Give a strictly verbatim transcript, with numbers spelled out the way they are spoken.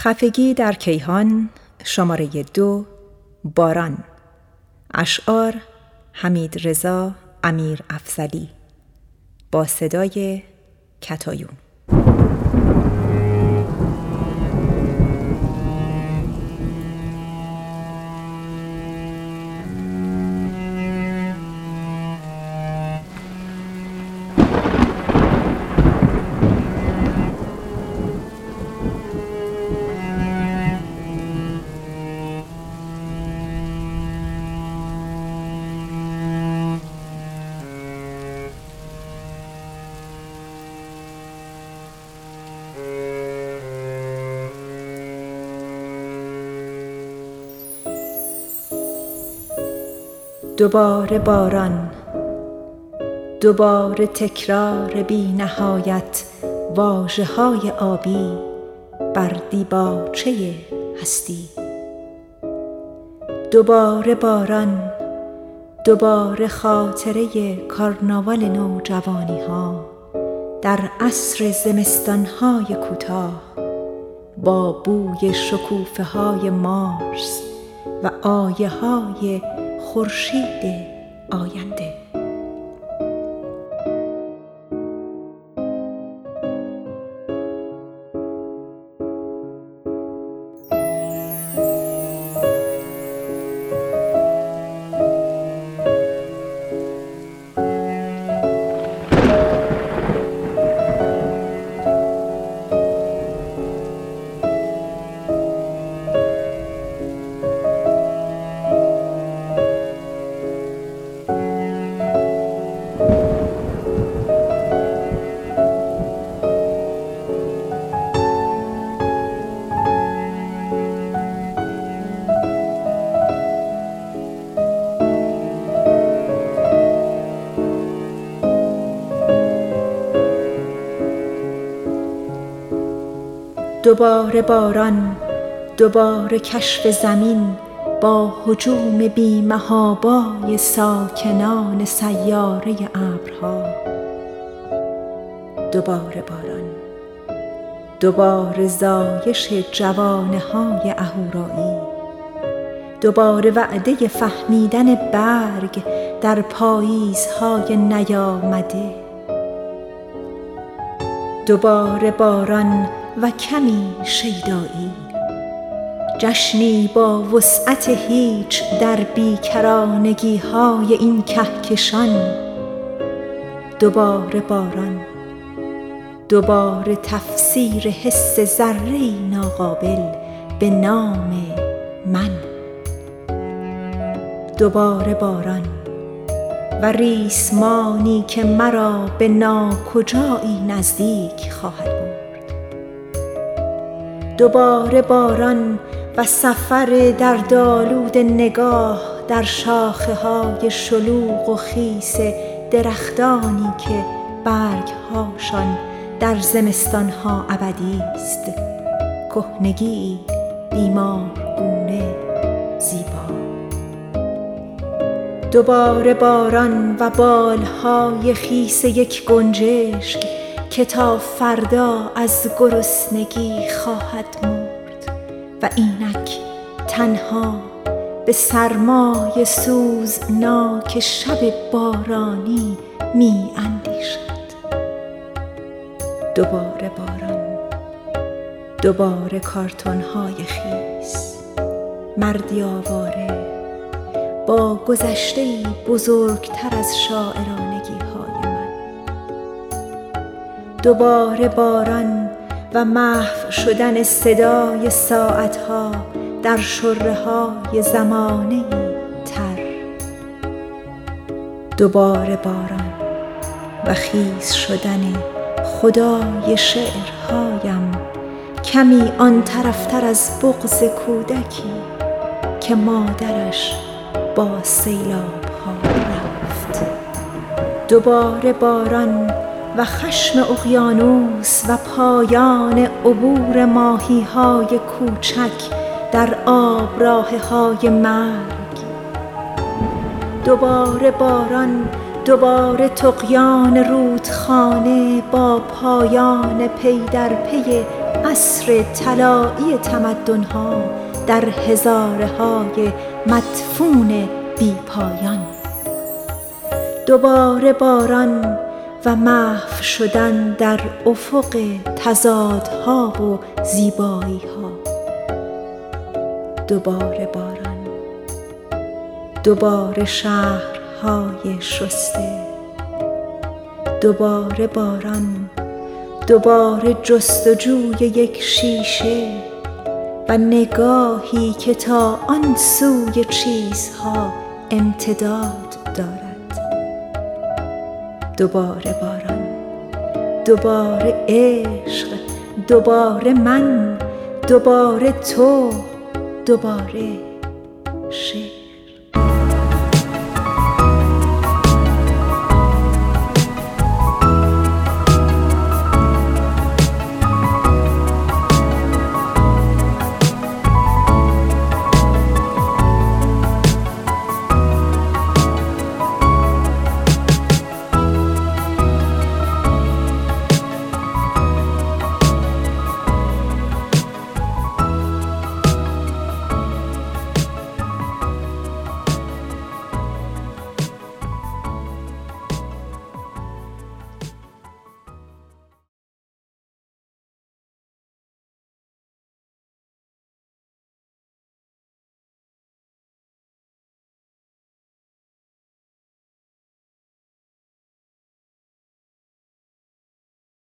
خفگی در کیهان، شماره دو، باران. اشعار حمید رضا امیر افضلی، با صدای کتایون. دوباره باران، دوباره تکرار بی نهایت واژه های آبی بر دیباچه هستی. دوباره باران، دوباره خاطره کارناوال نوجوانی ها در عصر زمستان های کوتاه، با بوی شکوفه های مارس و آیه های خورشید آینده. دوباره باران، دوباره کشف زمین با هجوم بی‌محابای ساکنان سیاره ابرها. دوباره باران، دوباره زایش جوانه های اهورایی، دوباره وعده فهمیدن برگ در پاییزهای نیامده. دوباره باران و کمی شیدایی، جشنی با وسعت هیچ در بیکرانگی های این کهکشان. دوباره باران، دوباره تفسیر حس ذره‌ای ناقابل به نام من. دوباره باران و ریسمانی که مرا به ناکجایی نزدیک خواهد بود. دوباره باران و سفر دردآلود نگاه در شاخه های شلوغ و خیس درختانی که برگهاشان در زمستانها ابدی است، کهنگی بیمارگونه زیبا. دوباره باران و بالهای خیس یک گنجشک که تا فردا از گرسنگی خواهد مرد و اینک تنها به سرمای سوزناک شب بارانی می اندیشد. دوباره باران، دوباره کارتون‌های خیس، مردی آواره با گذشته‌ای بزرگتر از شاعرانگی‌های من. دوباره باران و محو شدن صدای ساعتها در شره‌های زمانه‌ای تر. دوباره باران و خیس شدن خدای شعرهایم کمی آن طرفتر از بغض کودکی که مادرش با سیلاب‌ها رفت. دوباره باران و خشم اقیانوس و پایان عبور ماهی‌های کوچک در آبراهه‌های مرگ. دوباره باران، دوباره طغیان رودخانه خانه با پایان پی در پی عصر طلایی تمدن‌ها در هزاره های مدفون بی پایان. دوباره باران و محو شدن در افق تضادها و زیبایی‌ها. دوباره باران، دوباره شهرهای شسته، دوباره باران، دوباره جستجوی یک شیشه و نگاهی که تا آن سوی چیزها امتداد دارد. دوباره باران، دوباره عشق، دوباره من، دوباره تو، دوباره شعر.